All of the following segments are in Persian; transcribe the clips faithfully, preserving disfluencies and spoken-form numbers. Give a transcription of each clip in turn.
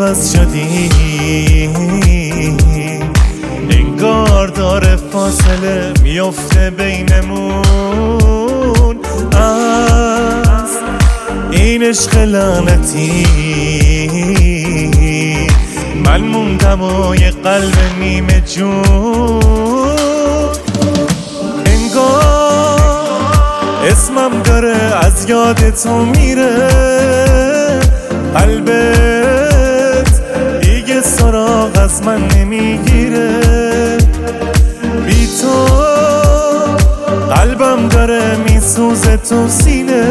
عوض شدی، انگار داره فاصله میفته بینمون از این عشق لعنتی. من موندم و یه قلب نیمه جون، انگار اسمم داره از یاد تو میره. قلبت دیگه سراغ از من نمیگیره، بی تو قلبم داره میسوزه تو سینه.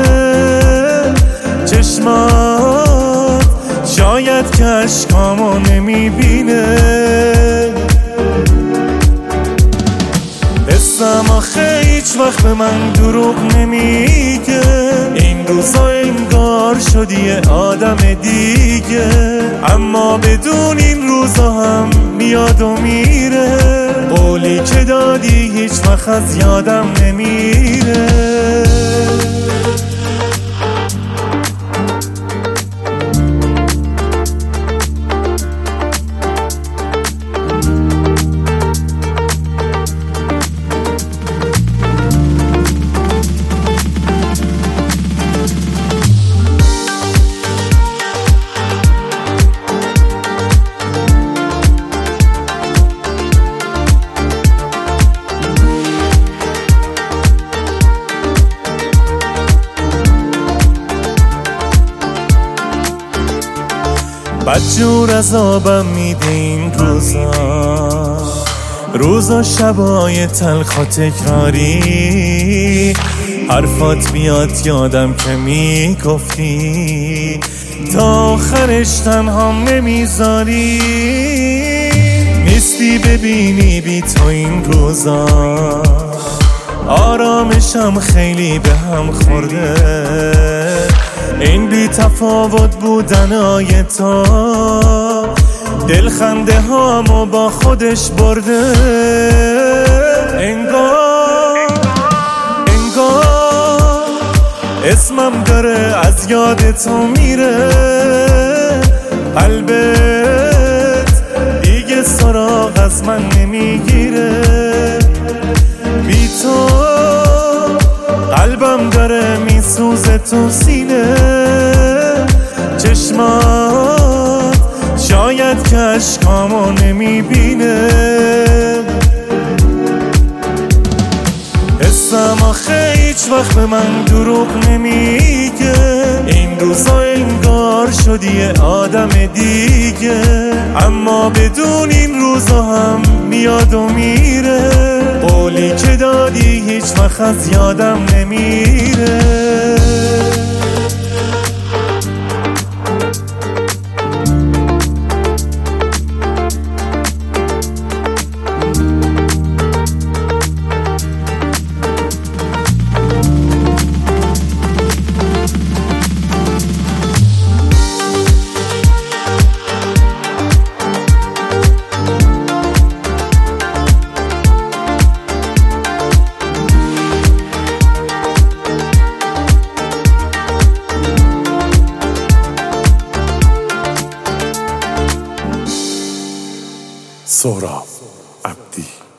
چشمات شاید که اشکامو نمیبینه، حسم آخه هیچ وقت به من دروغ نمیگه. این روزا انگار شدی آدم دیگه، اما بدون این روزا هم میاد و میره. قولی که دادی هیچ وقت از یادم نمیره. بدجور عذابم میده این روزا، روزا شبای تلخ و تکراری. حرفات بیاد یادم که میگفتی تا آخرش تنهام نمیذاری. نیستی ببینی بی تو این روزا، آرامشم خیلی به هم خورده. این بی تفاوت بودنای تو دلخنده هامو با خودش برده. انگار انگار اسمم داره از یاد تو میره. قلبت دیگه سراغ از من نمیگیره، بی تو قلبم داره میسوزه تو سینه. چشمات شاید که اشکامو نمیبینه، حسم آخه هیچ وقت به من دروغ نمیگه. این روزا انگار شدی آدم دیگه، اما بدون این روزا هم میاد و میره. قولی که دادی هیچ وقت از یادم نمیره. سهراب عبدی.